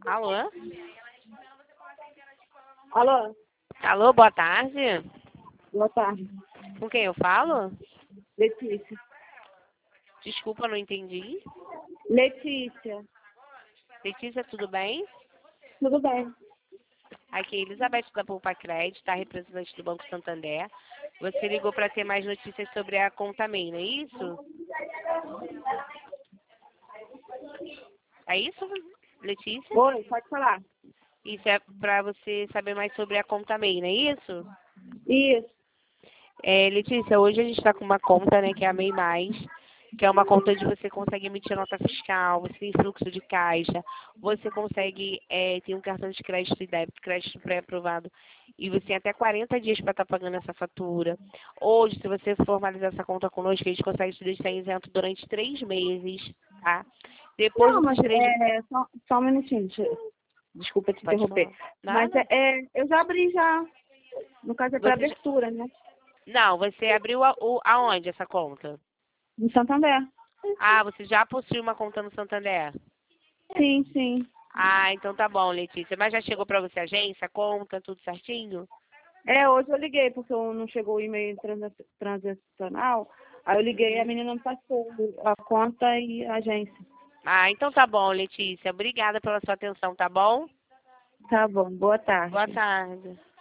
Alô? Alô? Alô, boa tarde. Boa tarde. Com quem eu falo? Letícia. Desculpa, não entendi. Letícia. Letícia, tudo bem? Tudo bem? Aqui é Elizabeth da Poupa Crédito, tá? Representante do Banco Santander. Você ligou para ter mais notícias sobre a conta MEI, não é isso? É isso, Letícia? Oi, pode falar. Isso é para você saber mais sobre a conta MEI, não é isso? Isso. Letícia, hoje a gente está com uma conta, né, que é a MEI Mais, que é uma conta onde você consegue emitir nota fiscal, você tem fluxo de caixa, você consegue ter um cartão de crédito e débito, crédito pré-aprovado, e você tem até 40 dias para estar pagando essa fatura. Hoje, se você formalizar essa conta conosco, a gente consegue te deixar isento durante 3 meses, tá? Depois Não, desses mas 3 só um minutinho. Desculpa te Pode interromper. falar. Mas Nada? eu já abri já. No caso é para Você abertura, né? Não, você abriu aonde essa conta? Em Santander. Ah, você já possui uma conta no Santander? Sim, sim. Ah, então tá bom, Letícia. Mas já chegou pra você a agência, a conta, tudo certinho? Hoje eu liguei, porque não chegou o e-mail transacional. Aí eu liguei e a menina me passou a conta e a agência. Ah, então tá bom, Letícia. Obrigada pela sua atenção, tá bom? Tá bom, boa Boa tarde. tarde.